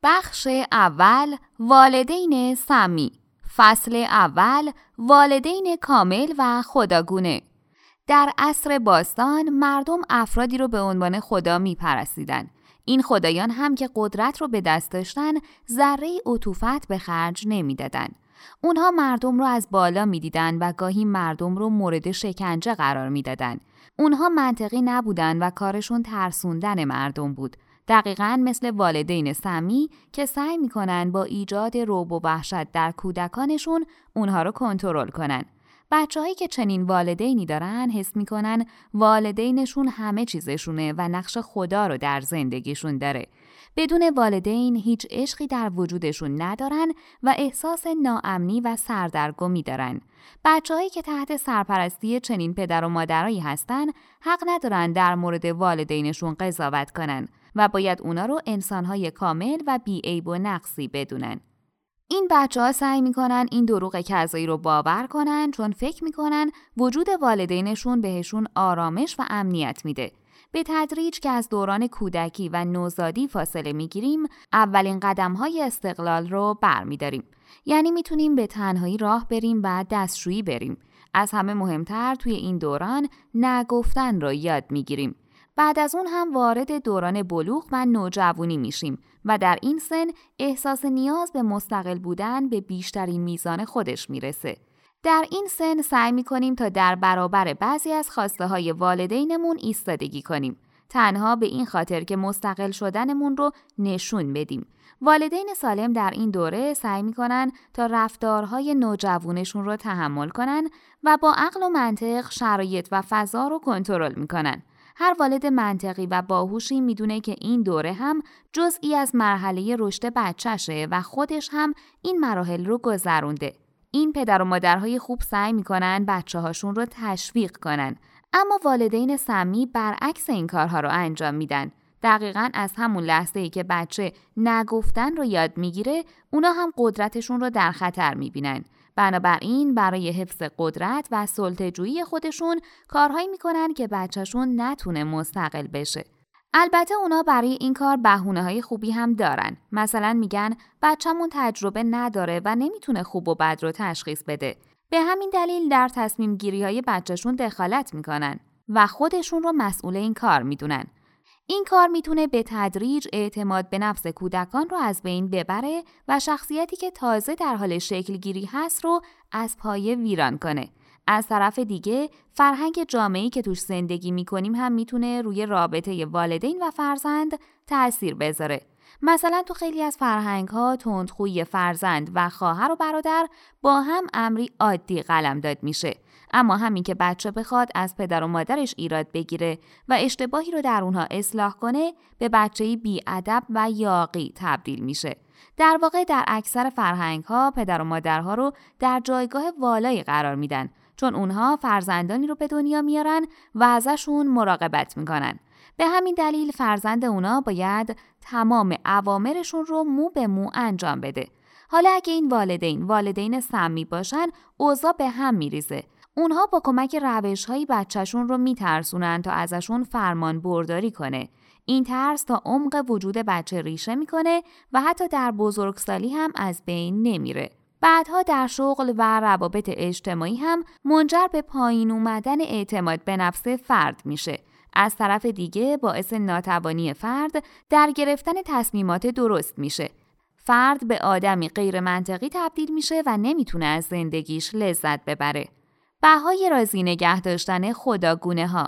بخش اول، والدین سمی. فصل اول، والدین کامل و خداگونه. در عصر باستان مردم افرادی رو به عنوان خدا می‌پرستیدن. این خدایان هم که قدرت رو به دست داشتن، ذره عطوفت به خرج نمی‌دادن. اونها مردم رو از بالا می‌دیدن و گاهی مردم رو مورد شکنجه قرار می‌دادن. اونها منطقی نبودن و کارشون ترسوندن مردم بود. دقیقاً مثل والدین سمی که سعی میکنن با ایجاد رعب و وحشت در کودکانشون اونها رو کنترل کنن. بچه‌هایی که چنین والدینی دارن حس میکنن والدینشون همه چیزشونه و نقش خدا رو در زندگیشون داره. بدون والدین هیچ عشقی در وجودشون ندارن و احساس ناامنی و سردرگمی دارن. بچه‌هایی که تحت سرپرستی چنین پدر و مادرایی هستن حق ندارن در مورد والدینشون قضاوت کنن و باید اونا رو انسان‌های کامل و بی‌عیب و نقصی بدونن. این بچه‌ها سعی میکنن این دروغ کذایی رو باور کنن چون فکر میکنن وجود والدینشون بهشون آرامش و امنیت میده. به تدریج که از دوران کودکی و نوزادی فاصله میگیریم، اولین قدم‌های استقلال رو برمیداریم. یعنی میتونیم به تنهایی راه بریم و دستشویی بریم. از همه مهمتر توی این دوران نگفتن رو یاد میگیریم. بعد از اون هم وارد دوران بلوغ و نوجوانی میشیم و در این سن احساس نیاز به مستقل بودن به بیشترین میزان خودش میرسه. در این سن سعی میکنیم تا در برابر بعضی از خواسته های والدینمون ایستادگی کنیم. تنها به این خاطر که مستقل شدنمون رو نشون بدیم. والدین سالم در این دوره سعی میکنن تا رفتارهای نوجوانشون رو تحمل کنن و با عقل و منطق شرایط و فضا رو کنترل میکنن. هر والد منطقی و باهوشی میدونه که این دوره هم جزئی از مرحله رشد بچه‌شه و خودش هم این مراحل رو گذرونده. این پدر و مادرهای خوب سعی میکنن بچه‌هاشون رو تشویق کنن، اما والدین سمی برعکس این کارها رو انجام میدن. دقیقاً از همون لحظه‌ای که بچه نگفتن رو یاد میگیره، اونا هم قدرتشون رو در خطر میبینن. بنابراین برای حفظ قدرت و سلطه‌جویی خودشون کارهایی میکنن که بچه‌شون نتونه مستقل بشه. البته اونا برای این کار بهونه‌های خوبی هم دارن. مثلا میگن بچه‌مون تجربه نداره و نمیتونه خوب و بد رو تشخیص بده. به همین دلیل در تصمیم گیری‌های بچه‌شون دخالت میکنن و خودشون رو مسئول این کار میدونن. این کار میتونه به تدریج اعتماد به نفس کودکان رو از بین ببره و شخصیتی که تازه در حال شکل گیری هست رو از پایه ویران کنه. از طرف دیگه فرهنگ جامعه‌ای که توش زندگی میکنیم هم میتونه روی رابطه والدین و فرزند تأثیر بذاره. مثلا تو خیلی از فرهنگ‌ها تندخویی فرزند و خواهر و برادر با هم امری عادی قلمداد میشه. اما همین که بچه بخواد از پدر و مادرش ایراد بگیره و اشتباهی رو در اونها اصلاح کنه، به بچه‌ای بی‌ادب و یاغی تبدیل میشه. در واقع در اکثر فرهنگ‌ها پدر و مادرها رو در جایگاه والایی قرار میدن، چون اونها فرزندانی رو به دنیا میارن و ازشون مراقبت میکنن. به همین دلیل فرزند اونا باید تمام اوامرشون رو مو به مو انجام بده. حالا اگه این والدین سمی باشن، اوضاع به هم میریزه. اونها با کمک روش‌های بچه‌شون رو میترسونن تا ازشون فرمان برداری کنه. این ترس تا عمق وجود بچه ریشه میکنه و حتی در بزرگسالی هم از بین نمیره. بعدها در شغل و روابط اجتماعی هم منجر به پایین اومدن اعتماد به نفس فرد میشه. از طرف دیگه باعث ناتوانی فرد در گرفتن تصمیمات درست میشه. فرد به آدمی غیر منطقی تبدیل میشه و نمیتونه از زندگیش لذت ببره. بهای راضی نگه داشتن خداگونه ها.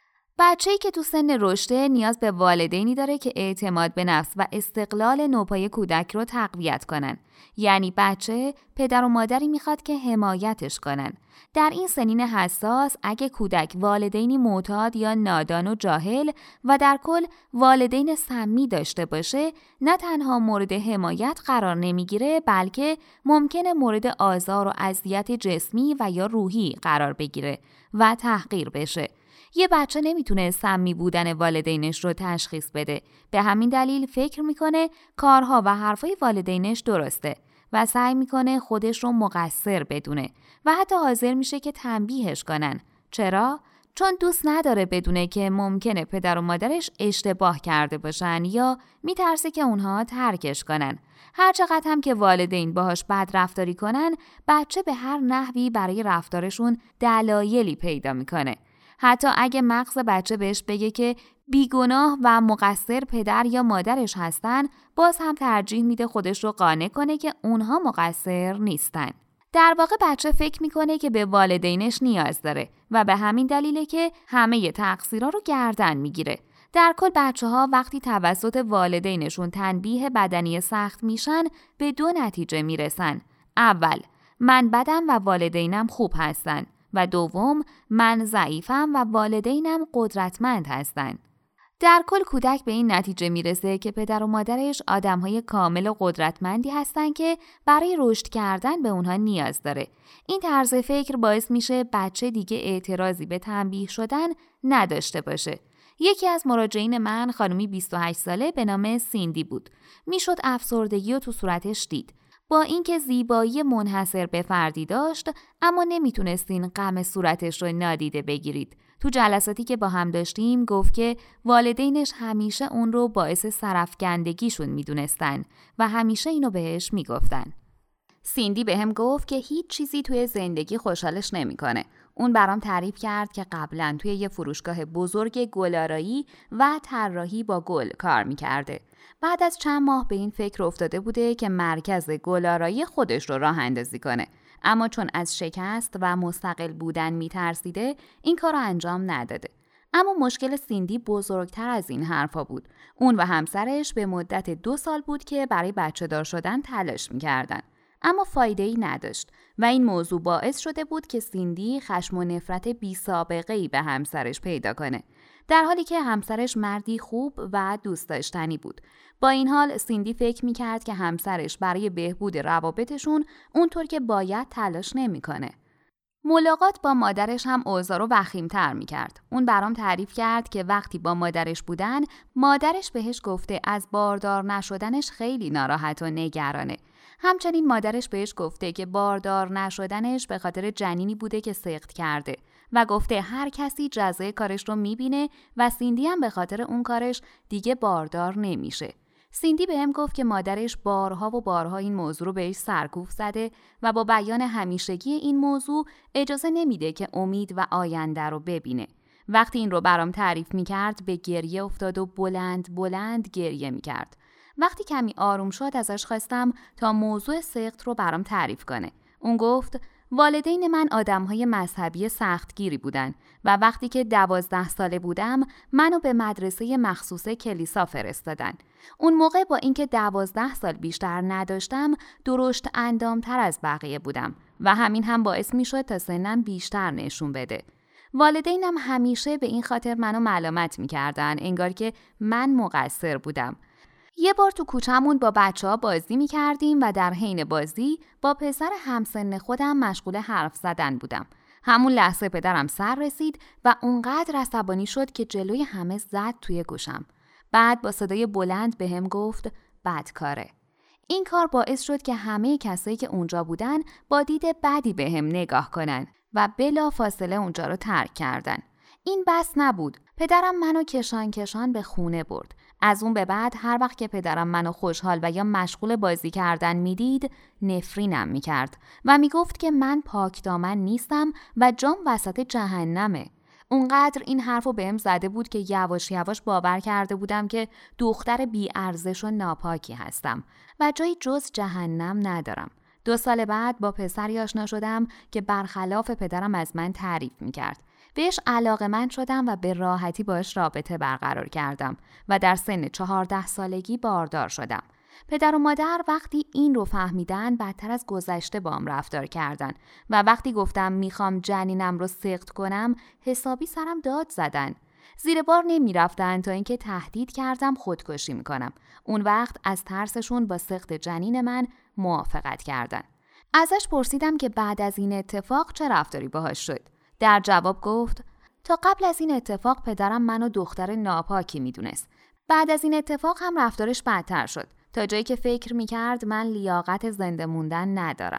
بچه‌ای که تو سن رشده نیاز به والدینی داره که اعتماد به نفس و استقلال نوپای کودک رو تقویت کنن. یعنی بچه پدر و مادری میخواد که حمایتش کنن. در این سنین حساس اگه کودک والدینی معتاد یا نادان و جاهل و در کل والدین سمی داشته باشه، نه تنها مورد حمایت قرار نمیگیره، بلکه ممکنه مورد آزار و اذیت جسمی و یا روحی قرار بگیره و تحقیر بشه. یه بچه نمیتونه سمی بودن والدینش رو تشخیص بده. به همین دلیل فکر میکنه کارها و حرفای والدینش درسته و سعی میکنه خودش رو مقصر بدونه و حتی حاضر میشه که تنبیهش کنن. چرا؟ چون دوست نداره بدونه که ممکنه پدر و مادرش اشتباه کرده باشن یا میترسه که اونها ترکش کنن. هر چقدر هم که والدین باهاش بد رفتاری کنن، بچه به هر نحوی برای رفتارشون دلایلی پیدا میکنه. حتی اگه مغز بچه بهش بگه که بیگناه و مقصر پدر یا مادرش هستن، باز هم ترجیح میده خودش رو قانع کنه که اونها مقصر نیستن. در واقع بچه فکر میکنه که به والدینش نیاز داره و به همین دلیله که همه تقصیرها رو گردن میگیره. در کل بچه‌ها وقتی توسط والدینشون تنبیه بدنی سخت میشن به 2 نتیجه میرسن. اول، من بدم و والدینم خوب هستن و دوم، من ضعیفم و والدینم قدرتمند هستن. در کل کودک به این نتیجه میرسه که پدر و مادرش آدم‌های کامل و قدرتمندی هستن که برای رشد کردن به اونها نیاز داره. این طرز فکر باعث میشه بچه دیگه اعتراضی به تنبیه شدن نداشته باشه. یکی از مراجعین من خانومی 28 ساله به نام سیندی بود. میشد افسردگی رو تو صورتش دید. با اینکه زیبایی منحصر به فردی داشت، اما نمیتونستین غم صورتش رو نادیده بگیرید. تو جلساتی که با هم داشتیم گفت که والدینش همیشه اون رو باعث سرفکندگیشون میدونستن و همیشه اینو بهش میگفتن. سیندی بهم گفت که هیچ چیزی توی زندگی خوشحالش نمیکنه. اون برام تعریف کرد که قبلا توی یه فروشگاه بزرگ گل‌آرایی و طراحی با گل کار میکرده. بعد از چند ماه به این فکر افتاده بوده که مرکز گل‌آرایی خودش رو راه اندازی کنه. اما چون از شکست و مستقل بودن میترسیده این کار رو انجام نداده. اما مشکل سیندی بزرگتر از این حرفا بود. اون و همسرش به مدت 2 سال بود که برای بچه دار شدن تلاش میکردن. اما فایده‌ای نداشت و این موضوع باعث شده بود که سیندی خشم و نفرت بی سابقه‌ای به همسرش پیدا کنه. در حالی که همسرش مردی خوب و دوست داشتنی بود. با این حال سیندی فکر می‌کرد که همسرش برای بهبود روابطشون اونطور که باید تلاش نمی‌کنه. ملاقات با مادرش هم اوضاع رو وخیم‌تر می‌کرد. اون برام تعریف کرد که وقتی با مادرش بودن، مادرش بهش گفته از باردار نشدنش خیلی ناراحت و نگرانه. همچنین مادرش بهش گفته که باردار نشدنش به خاطر جنینی بوده که سقط کرده و گفته هر کسی جزای کارش رو میبینه و سیندی هم به خاطر اون کارش دیگه باردار نمیشه. سیندی بهم گفت که مادرش بارها و بارها این موضوع رو بهش سرکوف زده و با بیان همیشگی این موضوع اجازه نمیده که امید و آینده رو ببینه. وقتی این رو برام تعریف میکرد به گریه افتاد و بلند بلند گریه میکرد. وقتی کمی آروم شد ازش خواستم تا موضوع سقط رو برام تعریف کنه. اون گفت والدین من آدم‌های مذهبی سختگیری بودن و وقتی که 12 ساله بودم منو به مدرسه مخصوص کلیسا فرستادن. اون موقع با اینکه 12 سال بیشتر نداشتم درشت اندام‌تر از بقیه بودم و همین هم باعث می‌شد تا سنم بیشتر نشون بده. والدینم همیشه به این خاطر منو ملامت می‌کردن، انگار که من مقصر بودم. یه بار تو کوچه‌مون با بچه‌ها بازی می‌کردیم و در حین بازی با پسر همسن خودم مشغول حرف زدن بودم. همون لحظه پدرم سر رسید و اونقدر عصبانی شد که جلوی همه زد توی گوشم. بعد با صدای بلند بهم گفت بدکاره. این کار باعث شد که همه کسایی که اونجا بودن با دید بدی بهم نگاه کنن و بلا فاصله اونجا رو ترک کردن. این بس نبود. پدرم منو کشان به خونه برد. از اون به بعد هر وقت که پدرم منو خوشحال و یا مشغول بازی کردن میدید نفرینم میکرد و میگفت که من پاک دامن نیستم و جام وسط جهنمه. اونقدر این حرفو بهم زده بود که یواش یواش باور کرده بودم که دختر بی ارزش و ناپاکی هستم و جایی جز جهنم ندارم. 2 سال بعد با پسری آشنا شدم که برخلاف پدرم از من تعریف میکرد. بهش علاقه‌مند شدم و به راحتی باش رابطه برقرار کردم و در سن 14 سالگی باردار شدم. پدر و مادر وقتی این رو فهمیدن بدتر از گذشته با هم رفتار کردن و وقتی گفتم میخوام جنینم رو سقط کنم حسابی سرم داد زدن. زیر بار نمی رفتن تا اینکه تهدید کردم خودکشی میکنم. اون وقت از ترسشون با سقط جنین من موافقت کردن. ازش پرسیدم که بعد از این اتفاق چه رفتاری باهاش شد. در جواب گفت تا قبل از این اتفاق پدرم منو دختر ناپاکی میدونست. بعد از این اتفاق هم رفتارش بدتر شد تا جایی که فکر میکرد من لیاقت زنده موندن ندارم.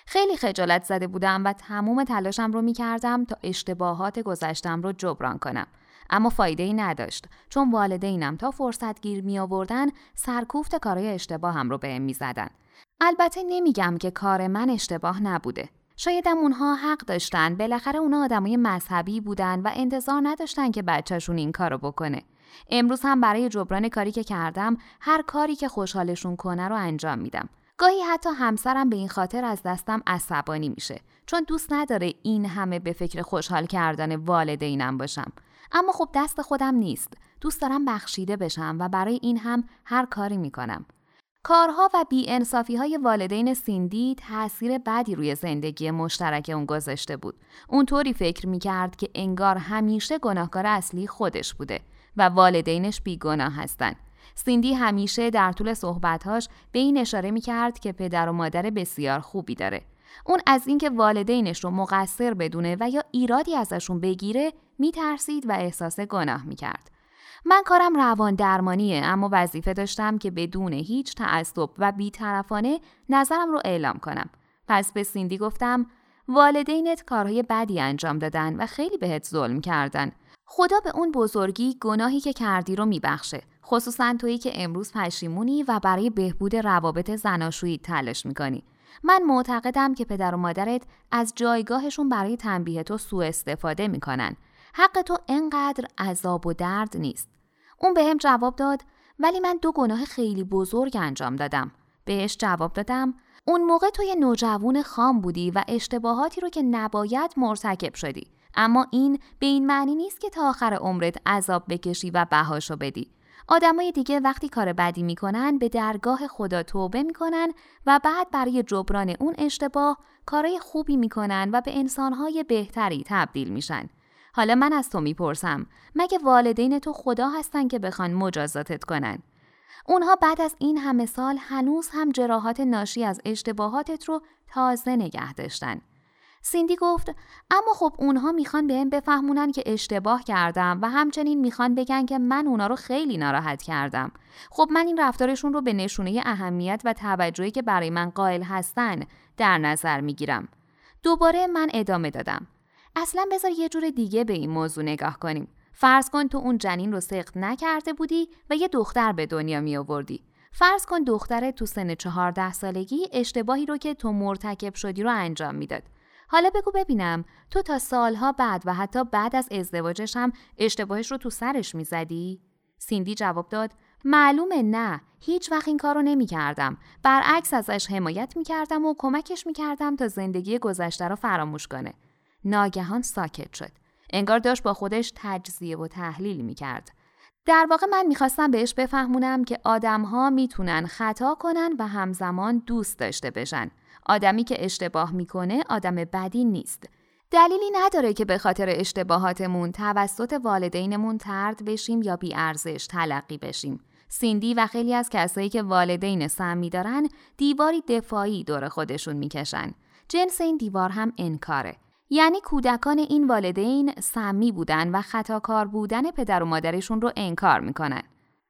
خیلی خجالت زده بودم و تمام تلاشم رو می‌کردم تا اشتباهات گذشتم رو جبران کنم. اما فایده‌ای نداشت، چون والدینم تا فرصت گیر می‌آوردن سرکوفت کارهای اشتباهم رو بهم می‌زدن. البته نمیگم که کار من اشتباه نبوده. شایدم اونها حق داشتن، بالاخره اونا آدمای مذهبی بودن و انتظار نداشتن که بچه‌شون این کارو بکنه. امروز هم برای جبران کاری که کردم، هر کاری که خوشحالشون کنه رو انجام میدم. گاهی حتی همسرم به این خاطر از دستم عصبانی میشه، چون دوست نداره این همه به فکر خوشحال کردن والدینم باشم. اما خب دست خودم نیست. دوست دارم بخشیده بشم و برای این هم هر کاری میکنم. کارها و بی‌انصافی‌های والدین سیندی تأثیر بدی روی زندگی مشترک اون گذاشته بود. اون طوری فکر می‌کرد که انگار همیشه گناهکار اصلی خودش بوده و والدینش بیگناه هستن. سیندی همیشه در طول صحبت‌هاش به این اشاره می‌کرد که پدر و مادر بسیار خوبی داره. اون از اینکه والدینش رو مقصر بدونه و یا ایرادی ازشون بگیره می‌ترسید و احساس گناه می‌کرد. من کارم روان درمانیه، اما وظیفه داشتم که بدون هیچ تعصب و بی‌طرفانه نظرم رو اعلام کنم. پس به سیندی گفتم والدینت کارهای بدی انجام دادن و خیلی بهت ظلم کردن. خدا به اون بزرگی گناهی که کردی رو میبخشه، خصوصا تویی که امروز پشیمونی و برای بهبود روابط زناشویی تلاش میکنی. من معتقدم که پدر و مادرت از جایگاهشون برای تنبیه تو سوء استفاده میکنن. حق تو انقدر عذاب و درد نیست. اون بهم جواب داد ولی من 2 گناه خیلی بزرگ انجام دادم. بهش جواب دادم اون موقع تو یه نوجوان خام بودی و اشتباهاتی رو که نباید مرتکب شدی. اما این به این معنی نیست که تا آخر عمرت عذاب بکشی و بهاشو بدی. آدمای دیگه وقتی کار بدی میکنن به درگاه خدا توبه میکنن و بعد برای جبران اون اشتباه کارای خوبی میکنن و به انسانهای بهتری تبدیل میشن. حالا من از تو میپرسم، مگه والدین تو خدا هستن که بخوان مجازاتت کنن؟ اونها بعد از این همه سال هنوز هم جراحات ناشی از اشتباهاتت رو تازه نگه داشتن. سیندی گفت اما خب اونها میخوان بهم بفهمونن که اشتباه کردم و همچنین میخوان بگن که من اونا رو خیلی ناراحت کردم. خب من این رفتارشون رو به نشونه اهمیت و توجهی که برای من قائل هستن در نظر میگیرم. دوباره من ادامه دادم. اصلا بذار یه جور دیگه به این موضوع نگاه کنیم. فرض کن تو اون جنین رو سقط نکرده بودی و یه دختر به دنیا می آوردی. فرض کن دخترت تو سن 14 سالگی اشتباهی رو که تو مرتکب شدی رو انجام میداد. حالا بگو ببینم تو تا سالها بعد و حتی بعد از ازدواجش هم اشتباهش رو تو سرش میزدی؟ سیندی جواب داد معلومه نه، هیچ وقت این کار رو نمی کردم. برعکس ازش حمایت می کردم و کمکش می کردم تا زندگی گذشته رو فراموش کنه. ناگهان ساکت شد. انگار داشت با خودش تجزیه و تحلیل می کرد. در واقع من میخواستم بهش بفهمونم که آدم‌ها میتونن خطا کنن و همزمان دوست داشته بشن. آدمی که اشتباه میکنه آدم بدی نیست. دلیلی نداره که به خاطر اشتباهاتمون توسط والدینمون طرد بشیم یا بی‌ارزش تلقی بشیم. سیندی و خیلی از کسایی که والدین سمی دارن دیواری دفاعی دور خودشون میکشن. جنس این دیوار هم انکاره. یعنی کودکان این والدین سمی بودن و خطاکار بودن پدر و مادرشون رو انکار میکنن.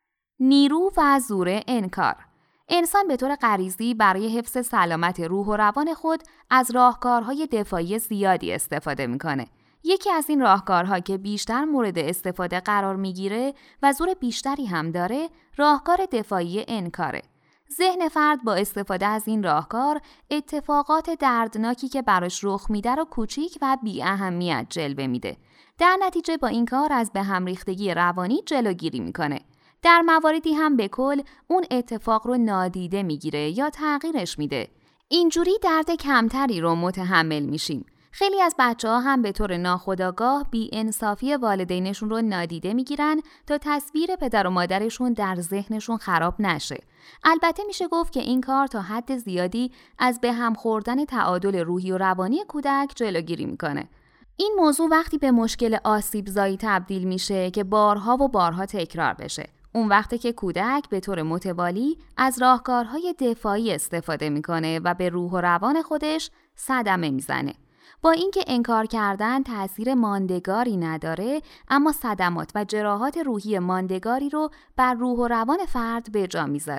نیرو و زور انکار. انسان به طور غریزی برای حفظ سلامت روح و روان خود از راهکارهای دفاعی زیادی استفاده میکنه. یکی از این راهکارها که بیشتر مورد استفاده قرار میگیره و زور بیشتری هم داره، راهکار دفاعی انکاره. ذهن فرد با استفاده از این راهکار اتفاقات دردناکی که براش رخ میده رو کوچیک و بی اهمیت جلوه میده. در نتیجه با این کار از به هم ریختگی روانی جلوگیری میکنه. در مواردی هم به کل اون اتفاق رو نادیده میگیره یا تغییرش میده. اینجوری درد کمتری رو متحمل میشیم. خیلی از بچه‌ها هم به طور ناخودآگاه بی‌انصافی والدینشون رو نادیده میگیرن تا تصویر پدر و مادرشون در ذهنشون خراب نشه. البته میشه گفت که این کار تا حد زیادی از به هم خوردن تعادل روحی و روانی کودک جلوگیری میکنه. این موضوع وقتی به مشکل آسیبزایی تبدیل میشه که بارها و بارها تکرار بشه. اون وقته که کودک به طور متوالی از راهکارهای دفاعی استفاده میکنه و به روح و روان خودش صدمه میزنه. با اینکه انکار کردن تأثیر ماندگاری نداره، اما صدمات و جراحات روحی ماندگاری رو بر روح و روان فرد به جا میذاره.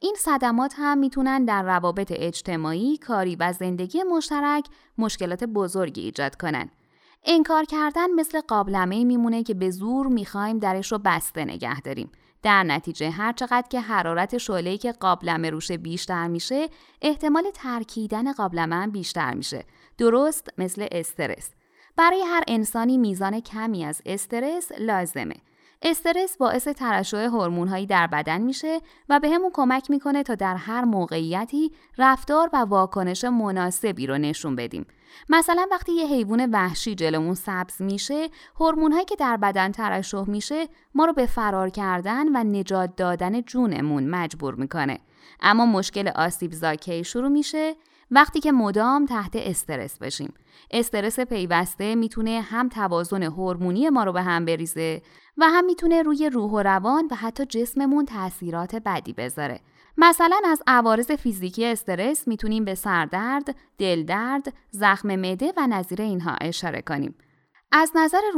این صدمات هم میتونن در روابط اجتماعی، کاری و زندگی مشترک مشکلات بزرگی ایجاد کنن. انکار کردن مثل قابلمه‌ای میمونه که به زور میخوایم درش رو بسته نگه داریم. در نتیجه هر چقدر که حرارت شعله‌ای که قابلمه روش بیشتر میشه، احتمال ترکیدن قابلمه هم بیشتر میشه. درست مثل استرس. برای هر انسانی میزان کمی از استرس لازمه. استرس باعث ترشح هورمون‌هایی در بدن میشه و بهمون کمک میکنه تا در هر موقعیتی رفتار و واکنش مناسبی رو نشون بدیم. مثلا وقتی یه حیوان وحشی جلومون سبز میشه، هورمون‌هایی که در بدن ترشح میشه ما رو به فرار کردن و نجات دادن جونمون مجبور میکنه. اما مشکل آسیب زاکی شروع میشه وقتی که مدام تحت استرس بشیم. استرس پیوسته میتونه هم توازن هورمونی ما رو به هم بریزه و هم میتونه روی روح و روان و حتی جسممون تأثیرات بدی بذاره. مثلا از عوارض فیزیکی استرس میتونیم به سردرد، دلدرد، زخم معده و نظیر اینها اشاره کنیم. از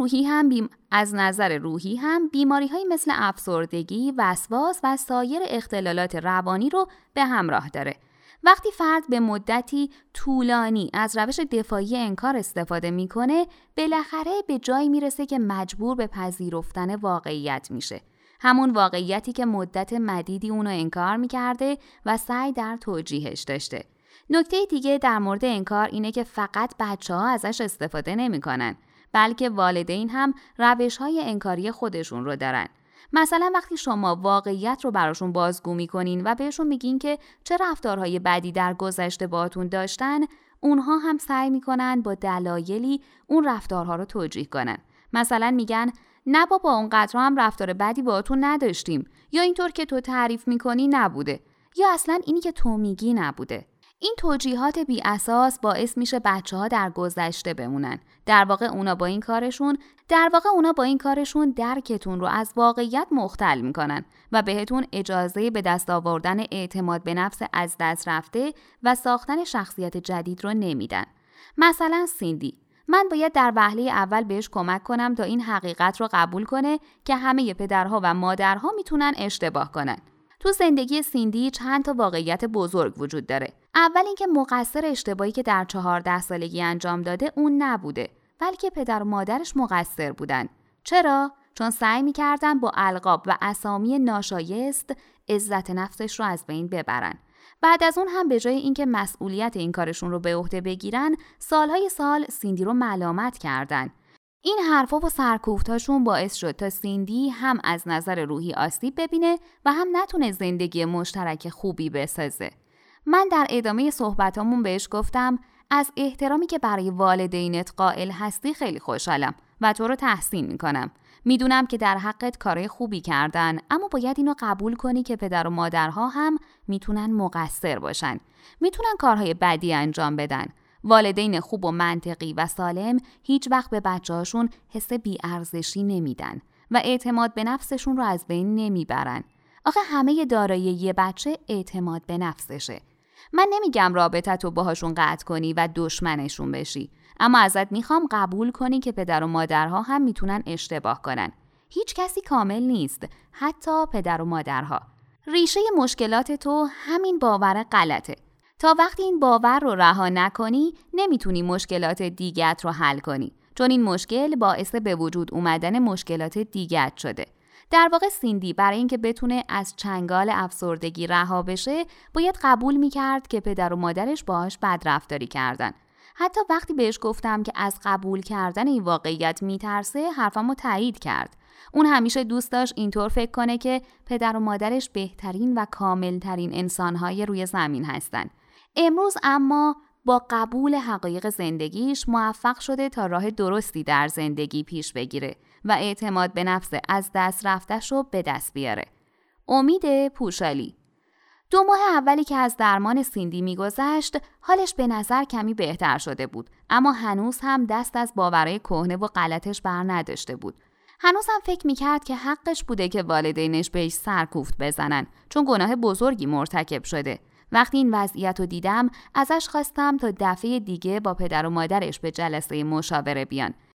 نظر روحی هم بیماری‌هایی مثل افسردگی، وسواس و سایر اختلالات روانی رو به همراه داره. وقتی فرد به مدتی طولانی از روش دفاعی انکار استفاده میکنه، بالاخره به جایی میرسه که مجبور به پذیرفتن واقعیت میشه. همون واقعیتی که مدت مدیدی اونو انکار میکرده و سعی در توجیهش داشته. نکته دیگه در مورد انکار اینه که فقط بچه‌ها ازش استفاده نمیکنن، بلکه والدین هم روش‌های انکاری خودشون رو دارن. مثلا وقتی شما واقعیت رو براشون بازگو میکنین و بهشون میگین که چه رفتارهای بدی در گذشته باهاتون داشتن، اونها هم سعی میکنن با دلایلی اون رفتارها رو توجیه کنن. مثلا میگن نه بابا اونقدر هم رفتار بدی باهاتون نداشتیم، یا اینطور که تو تعریف میکنی نبوده، یا اصلا اینی که تو میگی نبوده. این توجیهات بی اساس باعث میشه بچه‌ها در گذشته بمونن. در واقع اونا با این کارشون درکتون رو از واقعیت مختل میکنن و بهتون اجازه به دست آوردن اعتماد به نفس از دست رفته و ساختن شخصیت جدید رو نمیدن. مثلا سیندی، من باید در وهله اول بهش کمک کنم تا این حقیقت رو قبول کنه که همه پدرها و مادرها میتونن اشتباه کنن. تو زندگی سیندی چند تا واقعیت بزرگ وجود داره. اول اینکه مقصر اشتباهی که در 14 سالگی انجام داده اون نبوده، بلکه پدر و مادرش مقصر بودن. چرا؟ چون سعی می‌کردن با القاب و اسامی ناشایست عزت نفسش رو از بین ببرن. بعد از اون هم به جای اینکه مسئولیت این کارشون رو به عهده بگیرن، سالهای سال سیندی رو ملامت کردن. این حرفا و سرکوفتاشون باعث شد تا سیندی هم از نظر روحی آسیب ببینه و هم نتونه زندگی مشترک خوبی بسازه. من در ادامه صحبتامون بهش گفتم از احترامی که برای والدینت قائل هستی خیلی خوشحالم و تو رو تحسین میکنم. میدونم که در حقت کارهای خوبی کردن، اما باید اینو قبول کنی که پدر و مادرها هم میتونن مقصر باشن. میتونن کارهای بدی انجام بدن. والدین خوب و منطقی و سالم هیچ وقت به بچه‌هاشون حس بی‌ارزشی نمیدن و اعتماد به نفسشون رو از بین نمیبرن. آخه همه دارایی یه بچه اعتماد به نفسشه. من نمیگم رابطتو باهاشون قطع کنی و دشمنشون بشی، اما ازت میخوام قبول کنی که پدر و مادرها هم میتونن اشتباه کنن. هیچ کسی کامل نیست، حتی پدر و مادرها. ریشه مشکلات تو همین باور غلطه. تا وقتی این باور رو رها نکنی، نمیتونی مشکلات دیگت رو حل کنی، چون این مشکل باعث به وجود اومدن مشکلات دیگت شده. در واقع سیندی برای اینکه بتونه از چنگال افسردگی رها بشه، باید قبول میکرد که پدر و مادرش باهاش بدرفتاری کردن. حتی وقتی بهش گفتم که از قبول کردن این واقعیت میترسه، حرفمو تایید کرد. اون همیشه دوست داشت اینطور فکر کنه که پدر و مادرش بهترین و کاملترین انسانهای روی زمین هستن. امروز اما با قبول حقایق زندگیش موفق شده تا راه درستی در زندگی پیش بگیره و اعتماد به نفس از دست رفتش رو به دست بیاره. امید پوشالی. 2 ماه اولی که از درمان سیندی میگذشت، حالش به نظر کمی بهتر شده بود، اما هنوز هم دست از باورهای کهنه و غلطش بر نداشته بود. هنوز هم فکر میکرد که حقش بوده که والدینش بهش سرکوفت بزنن، چون گناه بزرگی مرتکب شده. وقتی این وضعیت رو دیدم، ازش خواستم تا دفعه دیگه با پدر و مادرش به جلسه مشاوره بیان.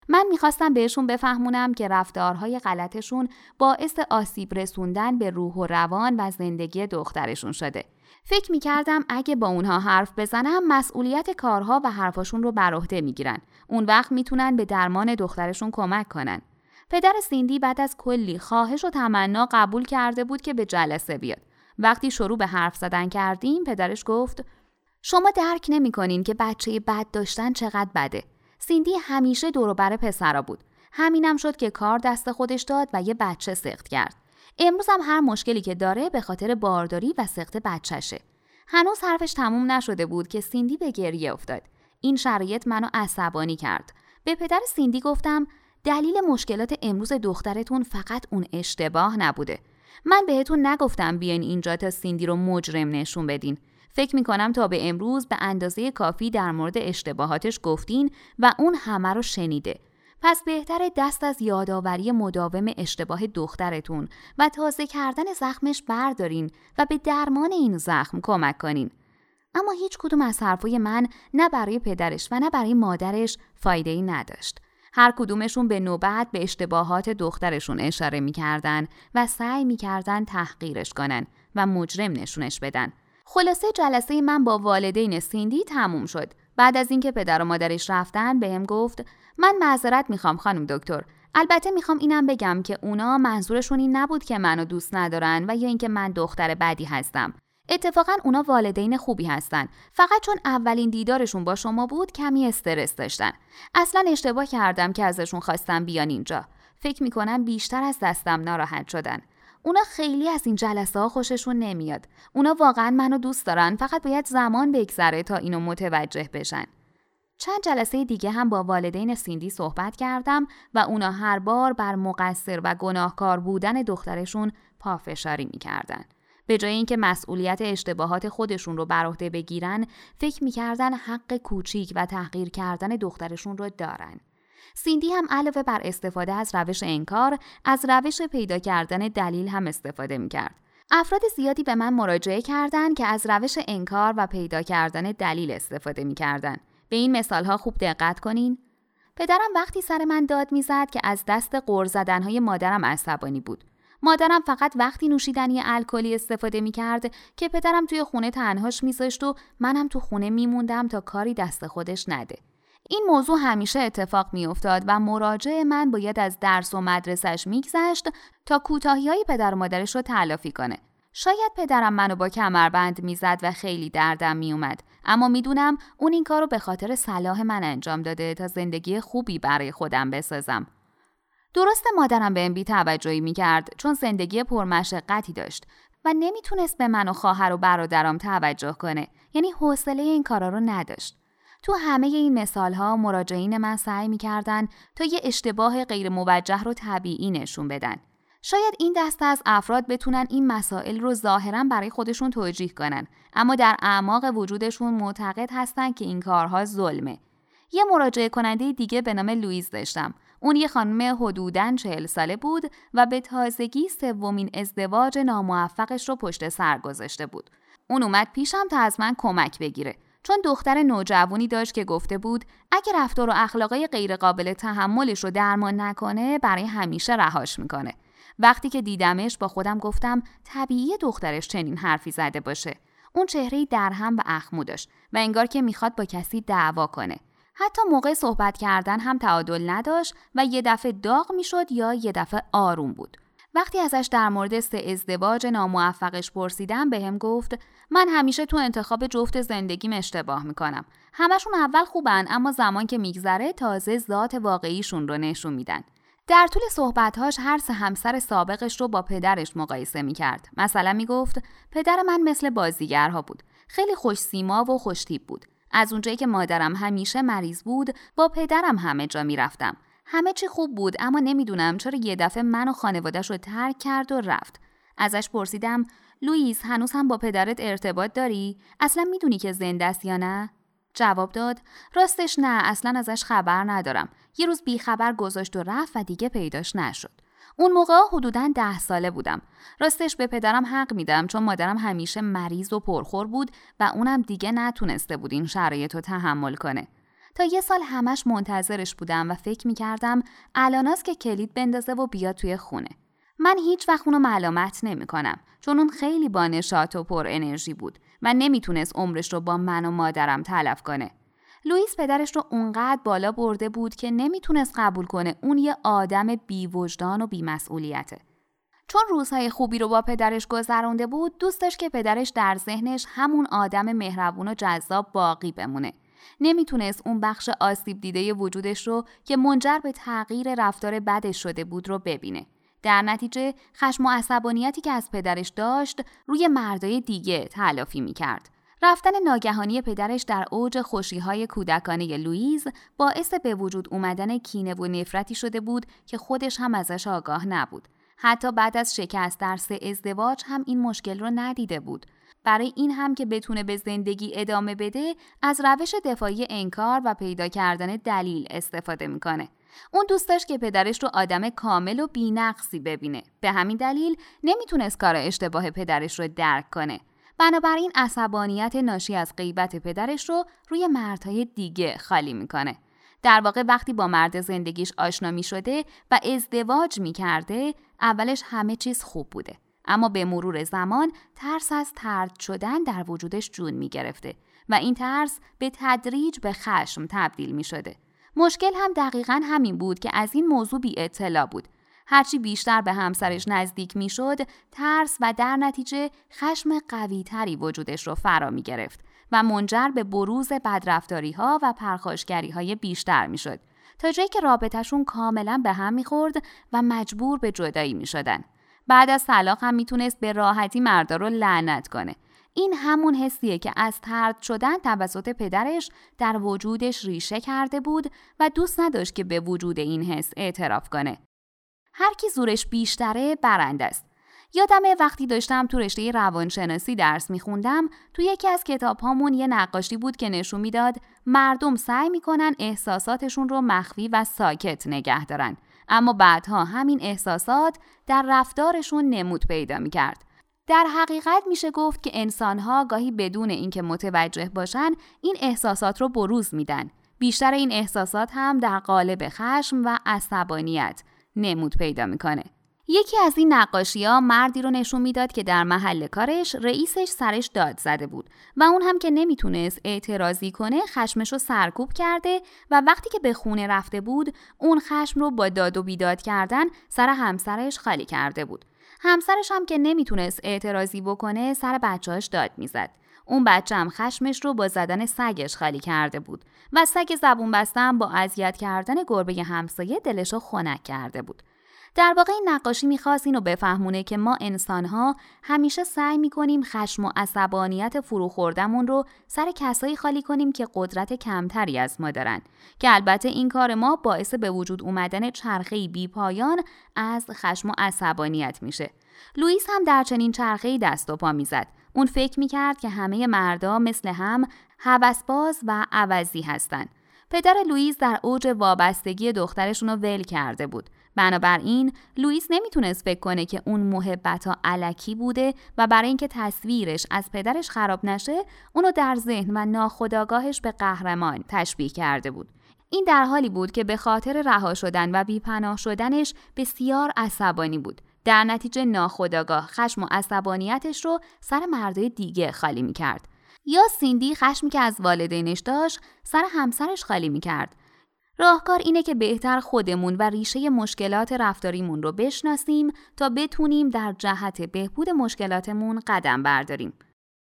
من میخواستم بهشون بفهمونم که رفتارهای غلطشون باعث آسیب رسوندن به روح و روان و زندگی دخترشون شده. فکر میکردم اگه با اونها حرف بزنم مسئولیت کارها و حرفاشون رو بر عهده میگیرن. اون وقت میتونن به درمان دخترشون کمک کنن. پدر سیندی بعد از کلی خواهش و تمنا قبول کرده بود که به جلسه بیاد. وقتی شروع به حرف زدن کردیم پدرش گفت شما درک نمی‌کنین که بچه بد داشتن چقدر بده. سیندی همیشه دور و بر پسرا بود. همینم شد که کار دست خودش داد و یه بچه سقط کرد. امروز هم هر مشکلی که داره به خاطر بارداری و سقط بچه‌شه. هنوز حرفش تموم نشده بود که سیندی به گریه افتاد. این شرایط منو عصبانی کرد. به پدر سیندی گفتم دلیل مشکلات امروز دخترتون فقط اون اشتباه نبوده. من بهتون نگفتم بیاین اینجا تا سیندی رو مجرم نشون بدین. فکر میکنم تا به امروز به اندازه کافی در مورد اشتباهاتش گفتین و اون همه رو شنیده. پس بهتره دست از یادآوری مداوم اشتباه دخترتون و تازه کردن زخمش بردارین و به درمان این زخم کمک کنین. اما هیچ کدوم از حرفای من نه برای پدرش و نه برای مادرش فایده‌ای نداشت. هر کدومشون به نوبت به اشتباهات دخترشون اشاره میکردن و سعی میکردن تحقیرش کنن و مجرم نشونش بدن. خلاصه جلسه من با والدین سیندی تموم شد. بعد از اینکه پدر و مادرش رفتن بهم گفت من معذرت میخوام خانم دکتر. البته میخوام اینم بگم که اونا منظورشون این نبود که منو دوست ندارن و یا اینکه من دختر بدی هستم. اتفاقا اونا والدین خوبی هستن. فقط چون اولین دیدارشون با شما بود کمی استرس داشتن. اصلا اشتباه کردم که ازشون خواستم بیان اینجا. فکر میکنم بیشتر از دستم ناراحت شدن. اونا خیلی از این جلسه ها خوششون نمیاد. اونا واقعا منو دوست دارن، فقط باید زمان بگذره تا اینو متوجه بشن. چند جلسه دیگه هم با والدین سیندی صحبت کردم و اونا هر بار بر مقصر و گناهکار بودن دخترشون پافشاری میکردن. به جای اینکه مسئولیت اشتباهات خودشون رو بر عهده بگیرن، فکر میکردن حق کوچیک و تحقیر کردن دخترشون رو دارن. سیندی هم علاوه بر استفاده از روش انکار، از روش پیدا کردن دلیل هم استفاده میکرد. افراد زیادی به من مراجعه کردند که از روش انکار و پیدا کردن دلیل استفاده میکردن. به این مثالها خوب دقت کنین. پدرم وقتی سر من داد میزد که از دست غر زدنهای مادرم عصبانی بود. مادرم فقط وقتی نوشیدنی الکلی استفاده میکرد که پدرم توی خونه تنهاش میذاشت و منم تو خونه میموندم تا کاری دست خودش نده. این موضوع همیشه اتفاق میافتاد و مراجع من باید از درس و مدرسش میگذشت تا کوتاهی‌های پدر و مادرش رو تلافی کنه. شاید پدرم منو با کمربند میزد و خیلی دردم میومد، اما میدونم اون این کارو به خاطر صلاح من انجام داده تا زندگی خوبی برای خودم بسازم. درسته مادرم بهم بی‌توجهی میکرد چون زندگی پرمشقتی داشت و نمیتونست به من و خواهر و برادرام توجه کنه، یعنی حوصله این کارا رو نداشت. تو همه این مثال‌ها مراجعین من سعی می‌کردن تا یه اشتباه غیر موجه رو طبیعی نشون بدن. شاید این دسته از افراد بتونن این مسائل رو ظاهراً برای خودشون توجیه کنن، اما در اعماق وجودشون معتقد هستن که این کارها ظلمه. یه مراجعه کننده دیگه به نام لوئیز داشتم. اون یه خانم حدوداً 40 ساله بود و به تازگی سومین ازدواج ناموفقش رو پشت سر گذاشته بود. اون اومد پیشم تا از من کمک بگیره. چون دختر نوجوانی داشت که گفته بود اگه رفتار و اخلاقای غیر قابل تحملش رو درمان نکنه برای همیشه رهاش میکنه. وقتی که دیدمش با خودم گفتم طبیعیه دخترش چنین حرفی زده باشه. اون چهره‌ای درهم و اخمو داشت و انگار که میخواد با کسی دعوا کنه. حتی موقع صحبت کردن هم تعادل نداشت و یه دفعه داغ میشد یا یه دفعه آروم بود. وقتی ازش در مورد ازدواج ناموفقش پرسیدم بهم گفت من همیشه تو انتخاب جفت زندگیم اشتباه میکنم. همشون اول خوبن اما زمان که میگذره تازه ذات واقعیشون رو نشون میدن. در طول صحبت‌هاش هر سه همسر سابقش رو با پدرش مقایسه میکرد. مثلا میگفت پدر من مثل بازیگرها بود. خیلی خوش سیما و خوش تیپ بود. از اونجایی که مادرم همیشه مریض بود با پدرم همه جا میرفتم. همه چی خوب بود اما نمیدونم چرا یه دفعه من و خانواده‌اش رو ترک کرد و رفت. ازش پرسیدم لوئیس هنوز هم با پدرت ارتباط داری؟ اصلا میدونی که زنده است یا نه؟ جواب داد راستش نه، اصلا ازش خبر ندارم. یه روز بی خبر گذاشت و رفت و دیگه پیداش نشد. اون موقع حدوداً 10 ساله بودم. راستش به پدرم حق میدم چون مادرم همیشه مریض و پرخور بود و اونم دیگه نتونسته بود این شرایط رو تحمل کنه. تا یه سال همش منتظرش بودم و فکر می‌کردم الاناست که کلید بندازه و بیاد توی خونه. من هیچ وقت اونو ملامت نمی‌کنم، چون اون خیلی با نشاط و پر انرژی بود و نمیتونست عمرش رو با من و مادرم تلف کنه. لوئیس پدرش رو اونقدر بالا برده بود که نمیتونست قبول کنه اون یه آدم بی‌وجدان و بی‌مسئولیته. چون روزهای خوبی رو با پدرش گذرونده بود، دوست داشت که پدرش در ذهنش همون آدم مهربون و جذاب باقی بمونه. نمیتونست اون بخش آسیب دیده وجودش رو که منجر به تغییر رفتار بدش شده بود رو ببینه. در نتیجه خشم و عصبانیتی که از پدرش داشت روی مردای دیگه تلافی میکرد. رفتن ناگهانی پدرش در اوج خوشی‌های کودکانه لوئیس باعث به وجود اومدن کینه و نفرتی شده بود که خودش هم ازش آگاه نبود. حتی بعد از شکست در 3 ازدواج هم این مشکل رو ندیده بود. برای این هم که بتونه به زندگی ادامه بده، از روش دفاعی انکار و پیدا کردن دلیل استفاده میکنه. اون دوست داشت که پدرش رو آدم کامل و بی‌نقصی ببینه. به همین دلیل نمیتونست کار اشتباه پدرش رو درک کنه. بنابراین عصبانیت ناشی از غیبت پدرش رو روی مردهای دیگه خالی میکنه. در واقع وقتی با مرد زندگیش آشنا می شده و ازدواج می کرده، اولش همه چیز خوب بوده. اما به مرور زمان ترس از طرد شدن در وجودش جون می گرفته و این ترس به تدریج به خشم تبدیل می شده. مشکل هم دقیقاً همین بود که از این موضوع بی اطلاع بود. هرچی بیشتر به همسرش نزدیک می شد، ترس و در نتیجه خشم قوی تری وجودش رو فرا می گرفت و منجر به بروز بدرفتاری ها و پرخاشگری های بیشتر می شد تا جایی که رابطهشون کاملا به هم می خورد و مجبور به جدایی می شدن. بعد از طلاق هم می تونست به راحتی مردا رو لعنت کنه. این همون حسیه که از طرد شدن توسط پدرش در وجودش ریشه کرده بود و دوست نداشت که به وجود این حس اعتراف کنه. هر کی زورش بیشتره برنده است. یادمه وقتی داشتم تو رشته روانشناسی درس میخوندم، تو یکی از کتاب‌هامون یه نقاشی بود که نشون میداد مردم سعی میکنن احساساتشون رو مخفی و ساکت نگه دارن، اما بعدها همین احساسات در رفتارشون نمود پیدا میکرد. در حقیقت میشه گفت که انسان‌ها گاهی بدون اینکه متوجه باشن این احساسات رو بروز میدن. بیشتر این احساسات هم در قالب خشم و عصبانیت نمود پیدا میکنه. یکی از این نقاشی‌ها مردی رو نشون میداد که در محل کارش رئیسش سرش داد زده بود و اون هم که نمیتونست اعتراضی کنه خشمش رو سرکوب کرده و وقتی که به خونه رفته بود اون خشم رو با داد و بیداد کردن سر همسرش خالی کرده بود. همسرش هم که نمیتونست اعتراضی بکنه سر بچه‌اش داد میزد. اون بچه هم خشمش رو با زدن سگش خالی کرده بود و سگ زبون بسته هم با اذیت کردن گربه همسایه دلش رو خنک کرده بود. در واقع این نقاشی میخواست اینو بفهمونه که ما انسان‌ها همیشه سعی میکنیم خشم و عصبانیت فروخوردمون رو سر کسایی خالی کنیم که قدرت کمتری از ما دارن، که البته این کار ما باعث به وجود اومدن چرخه‌ای بی‌پایان از خشم و عصبانیت میشه. لوئیس هم در چنین چرخه‌ای دست و پا میزد. اون فکر میکرد که همه مردا مثل هم هوسباز و عوضی هستن. پدر لوئیس در اوج وابستگی دخترشون رو ول کرده بود. بنابراین لوئیس نمیتونست فکر کنه که اون محبت‌ها الکی بوده و برای اینکه تصویرش از پدرش خراب نشه اونو در ذهن و ناخودآگاهش به قهرمان تشبیه کرده بود. این در حالی بود که به خاطر رها شدن و بی‌پناه شدنش بسیار عصبانی بود. در نتیجه ناخودآگاه خشم و عصبانیتش رو سر مردای دیگه خالی می‌کرد. یا سیندی خشمی که از والدینش داشت سر همسرش خالی می‌کرد. راهکار اینه که بهتر خودمون و ریشه مشکلات رفتاریمون رو بشناسیم تا بتونیم در جهت بهبود مشکلاتمون قدم برداریم.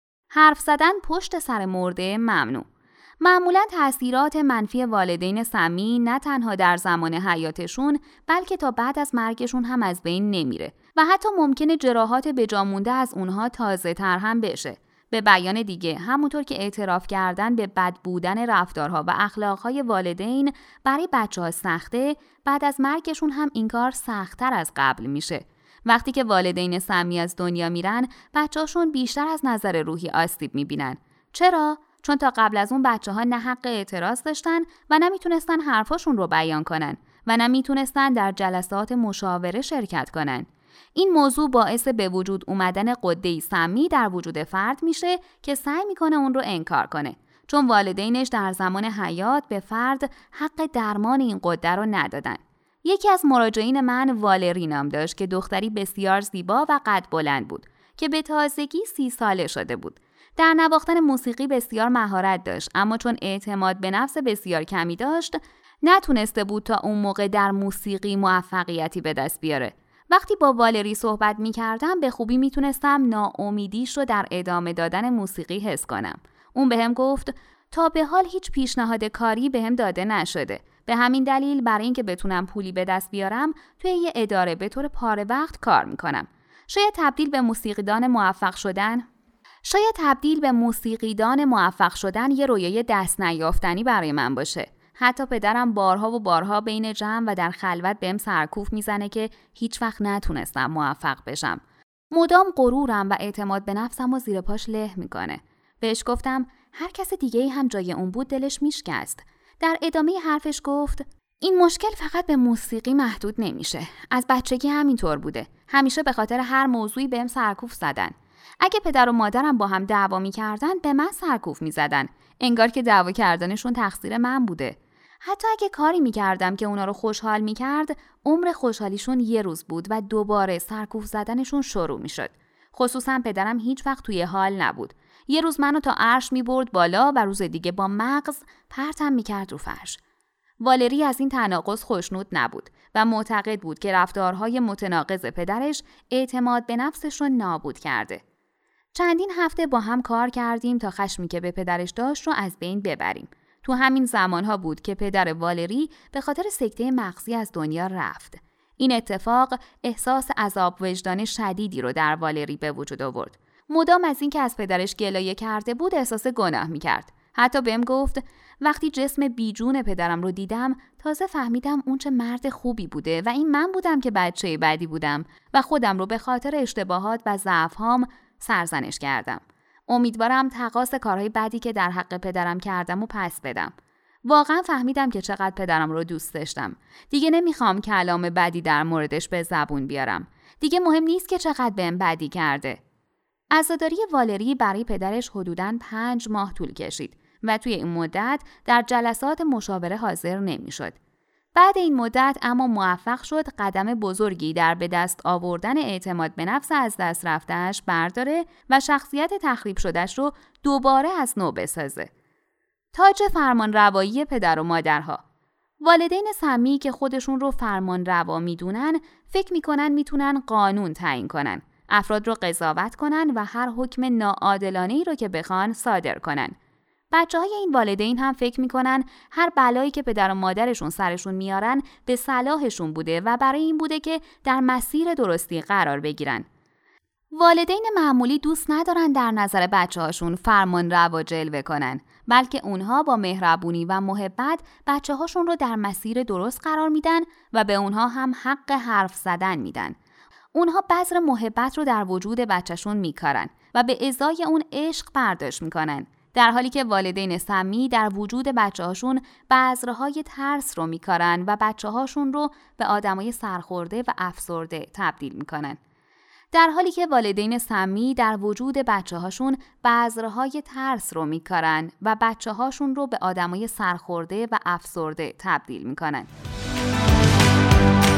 حرف زدن پشت سر مرده ممنوع. معمولاً تأثیرات منفی والدین سمی نه تنها در زمان حیاتشون بلکه تا بعد از مرگشون هم از بین نمیره و حتی ممکنه جراحات بجامونده از اونها تازه تر هم بشه. به بیان دیگه، همونطور که اعتراف کردن به بد بودن رفتارها و اخلاقهای والدین برای بچه‌ها سخته، بعد از مرگشون هم این کار سخت‌تر از قبل میشه. وقتی که والدین سمی از دنیا میرن، بچه‌هاشون بیشتر از نظر روحی آسیب میبینن. چرا؟ چون تا قبل از اون بچه‌ها نه حق اعتراض داشتن و نه میتونستن حرفاشون رو بیان کنن و نه میتونستن در جلسات مشاوره شرکت کنن. این موضوع باعث به وجود اومدن غده‌ای سمی در وجود فرد میشه که سعی میکنه اون رو انکار کنه. چون والدینش در زمان حیات به فرد حق درمان این غده رو ندادن. یکی از مراجعین من والری نام داشت که دختری بسیار زیبا و قد بلند بود که به تازگی 30 ساله شده بود. در نواختن موسیقی بسیار مهارت داشت، اما چون اعتماد به نفس بسیار کمی داشت نتونسته بود تا اون موقع در موسیقی موفقیتی به دست بیاره. وقتی با والری صحبت می‌کردم به خوبی میتونستم ناامیدیش رو در ادامه دادن موسیقی حس کنم. اون بهم گفت تا به حال هیچ پیشنهاد کاری بهم داده نشده. به همین دلیل برای اینکه بتونم پولی به دست بیارم توی یه اداره به طور پاره وقت کار میکنم. شاید تبدیل به موسیقیدان موفق شدن یه رویای دست نیافتنی برای من باشه. حتی پدرم بارها و بارها بین جمع و در خلوت بهم سرکوف میزنه که هیچ وقت نتونستم موفق بشم. مدام غرورم و اعتماد به نفسم رو زیر پاش له میکنه. بهش گفتم هر کس دیگه‌ای هم جای اون بود دلش میشکست. در ادامه حرفش گفت این مشکل فقط به موسیقی محدود نمیشه. از بچگی همینطور بوده. همیشه به خاطر هر موضوعی بهم سرکوف زدن. اگه پدر و مادرم با هم دعوا می‌کردن به من سرکوف می‌زدن. انگار که دعوا کردنشون تقصیر من بوده. حتی اگه کاری می‌کردم که اونا رو خوشحال می‌کرد، عمر خوشحالیشون یه روز بود و دوباره سرکوف زدنشون شروع می‌شد. خصوصا پدرم هیچ وقت توی حال نبود. یه روز منو تا عرش می‌برد بالا و روز دیگه با مغز پرتم می‌کرد رو فرش. والری از این تناقض خوشنود نبود و معتقد بود که رفتارهای متناقض پدرش اعتماد به نفسش رو نابود کرده. چندین هفته با هم کار کردیم تا خشمی که به پدرش داشت رو از بین ببریم. تو همین زمانها بود که پدر والری به خاطر سکته مغزی از دنیا رفت. این اتفاق احساس عذاب وجدان شدیدی رو در والری به وجود آورد. مدام از این که از پدرش گلایه کرده بود احساس گناه می‌کرد. حتی بهم گفت وقتی جسم بیجون پدرم رو دیدم تازه فهمیدم اون چه مرد خوبی بوده و این من بودم که بچه بدی بودم و خودم رو به خاطر اشتباهات و ضعف‌هام سرزنش کردم. امیدوارم تقاص کارهای بدی که در حق پدرم کردم و پس بدم. واقعا فهمیدم که چقدر پدرم رو دوست داشتم. دیگه نمیخوام کلام بدی در موردش به زبون بیارم. دیگه مهم نیست که چقدر بهم بدی کرده. عزاداری والری برای پدرش حدوداً 5 ماه طول کشید و توی این مدت در جلسات مشاوره حاضر نمیشد. بعد این مدت اما موفق شد قدم بزرگی در به دست آوردن اعتماد به نفس از دست رفته‌اش برداره و شخصیت تخریب شده‌اش رو دوباره از نو بسازه. تاج فرمان روایی پدر و مادرها. والدین سمی که خودشون رو فرمان روا میدونن فکر میکنن میتونن قانون تعیین کنن، افراد رو قضاوت کنن و هر حکم ناعادلانه‌ای رو که بخوان صادر کنن. بچه‌های این والدین هم فکر میکنن هر بلایی که پدر و مادرشون سرشون میارن به صلاحشون بوده و برای این بوده که در مسیر درستی قرار بگیرن. والدین معمولی دوست ندارن در نظر بچه‌هاشون فرمان روا جلوه کنن، بلکه اونها با مهربونی و محبت بچه‌هاشون رو در مسیر درست قرار میدن و به اونها هم حق حرف زدن میدن. اونها بذر محبت رو در وجود بچه‌شون میکارن و به ازای اون عشق برداشت میکنن، در حالی که والدین سمی در وجود بچه‌هاشون بذرهای ترس رو میکارن و بچه‌هاشون رو به آدمای سرخورده و افسرده تبدیل میکنن. در حالی که والدین سمی در وجود بچه‌هاشون بذرهای ترس رو میکارن و بچه‌هاشون رو به آدمای سرخورده و افسرده تبدیل میکنن.